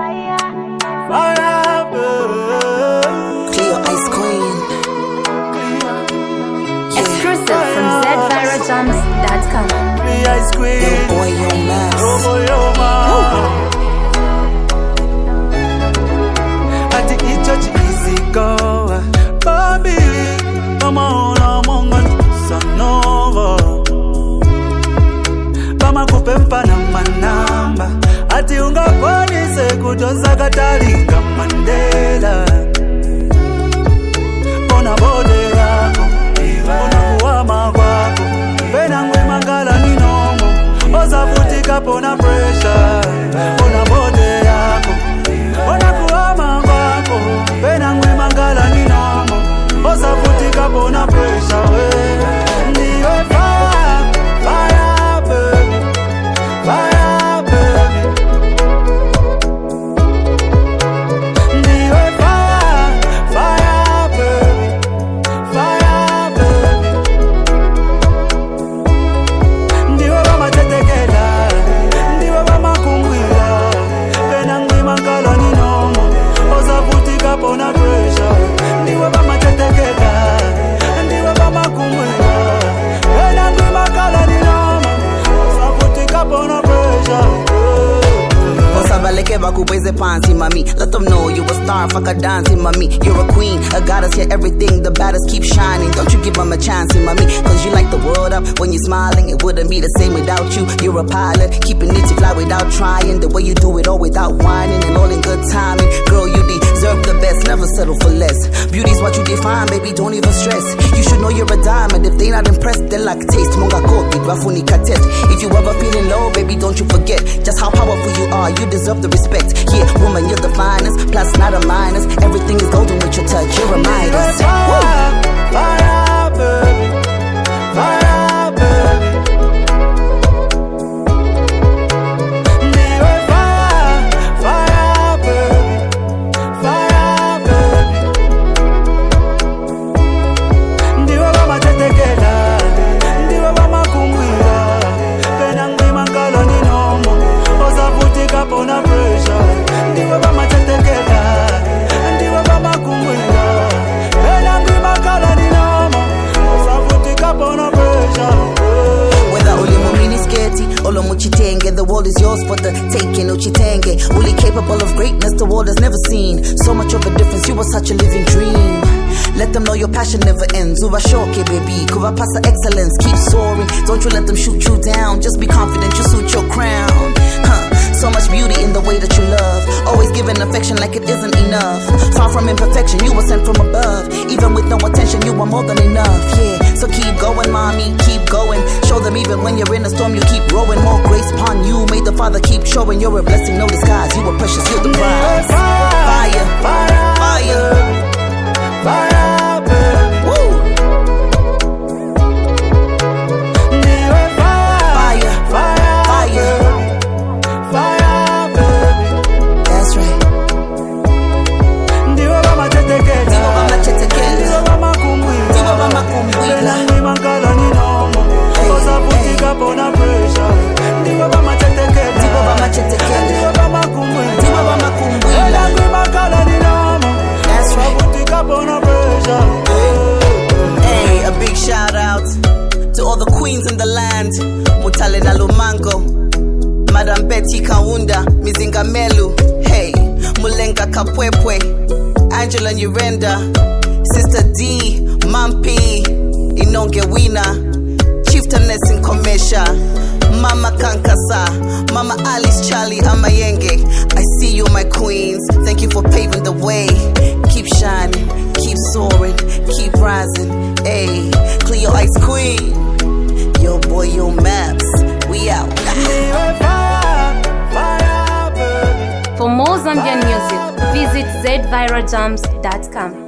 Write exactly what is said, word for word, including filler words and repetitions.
Fire, baby. Cleo Ice Queen. Exclusive from z vira jams dot com. The Ice Queen. Yo boy, yo maps. Yo boy, yo man. Ati ichochi izikoa baby, mama ona monga sanova. Bama kupe mpana manamba. Ati ungakwanise kutonza katalinga Mandela. Ona bode yako, ona kuwama kwako. Pena ngwe mangala ni nomo, ozavutika pona pressure. Ona bode yako, ona kuwama kwako. Pena ngwe mangala ni nomo, ozavutika pona pressure. Ndiwe fire, fire baby, fire baby. Ndiwe fire, fire baby, fire baby. Ndiwe bama tetekela, ndiwe bama kumwila. Pena ngwi mangala ni nomo, ozavutika pona pressure. Ndiwe bama tetekela, ndiwe bama kumwila. Pena ngwi mangala ni nomo, ozavutika pona pressure. Osabaleke bakubweze panty, mommy. Let them know you a star, fuck a dancing, mommy. You're a queen, a goddess, yeah, everything. The baddest keep shining. Don't you give them a chance, mommy. Cause you light the world up when you're smiling. It wouldn't be the same without you. You're a pilot, keeping it to fly without trying. The way you do it all without whining and all in good timing. Girl, you deserve the best, never settle for less. Beauty's what you define, baby, don't even stress. You should know you're a diamond. If they not impressed, they like taste. Monga kopi, bafuni katet. If you ever feeling low, baby, don't you forget just how powerful you are. You deserve the respect. Yeah, woman, you're the finest. Plus, not a minus. Everything is golden with your touch. You're a Midas. Fire, fire, baby. Fire, baby. Ndiwe fire, fire, baby. Fire, baby. Ndiwe bama tetekela, ndiwe bama kumwila. Pena ngwi mangala ni nomo, ozavutika pona pressure. Ndiwe bama tetekela, ndiwe bama kumwila. Pena ngwi mangala ni nomo, ozavutika pona pressure. Whether uli mumini sketi, olo muchitenge, the world is yours for the taking, uchitenge. Uli capable of greatness the world has never seen. So much of a difference, you were such a living dream. Let them know your passion never ends. Uva shoke, baby. Kuva pasa excellence, keep soaring. Don't you let them shoot you down. Just be confident, you suit your crown. Huh. So much beauty in the way that you love. Always giving affection like it isn't enough. Far from imperfection, you were sent from above. Even with no attention, you were more than enough. Yeah, so keep going, mommy, keep going. Show them even when you're in a storm, you keep rowing. More grace upon you. May the Father keep showing. You're a blessing, no disguise. You were precious, you're the prize. Fire, fire, fire, fire, baby. Woo. Ndiwe fire, Fire, fire, fire. fire, baby. That's right. Ndiwe bama tetekela, Ndiwe bama tetekela. ndiwe bama kumwila. Ndiwe bama kumwila. Pena ngwi mangala ni nomo, Hey, ozavutika pona pressure. Ndiwe bama tetekela, Ndiwe bama tetekela. ndiwe bama kumwila. Ndiwe bama kumwila. Pena ngwi mangala ni nomo, That's right. ozavutika pona pressure. Hey, a big shout out to all the queens in the land. Mutale na Lumango, Madam Betty Kaunda, Mizinga Melu, hey, Mulenga Kapwepwe, Angela Nyirenda, Sister D, Mampi, Inonge Wina, Chieftainess in Komesha, Mama Kankasa, Mama Alice Charlie Amayenge. I see you, my queens. Thank you for paving the way. Keep shining, keep soaring, keep rising. Hey, Cleo Ice Queen. Yo boy, yo maps. We out. Ndiwe fire, fire, baby. For more Zambian music, visit z vira jams dot com.